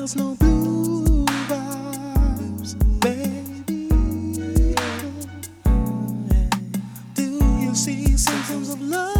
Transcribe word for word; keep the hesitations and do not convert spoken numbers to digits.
feels no blue vibes, baby. Do you see symptoms of love?